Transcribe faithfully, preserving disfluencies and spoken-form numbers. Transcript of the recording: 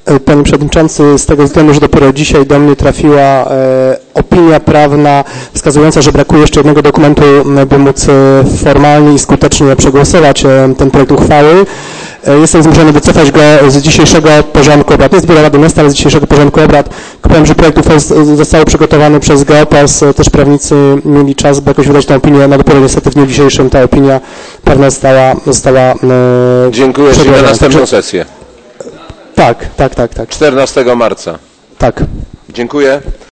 Panie Przewodniczący, z tego względu, że dopiero dzisiaj do mnie trafiła e, opinia prawna wskazująca, że brakuje jeszcze jednego dokumentu, by móc e, formalnie i skutecznie przegłosować e, ten projekt uchwały. E, jestem zmuszony wycofać go z dzisiejszego porządku obrad. Nie z Biura Rady Miasta, ale z dzisiejszego porządku obrad. Powiem, że projekt uchwały został przygotowany przez Geopas. Też prawnicy mieli czas, by jakoś wydać tę opinię. No dopiero niestety w dniu dzisiejszym ta opinia prawna została... została e, Dziękuję Ci na następną sesję. Tak, tak, tak, tak. czternastego marca. Tak. Dziękuję.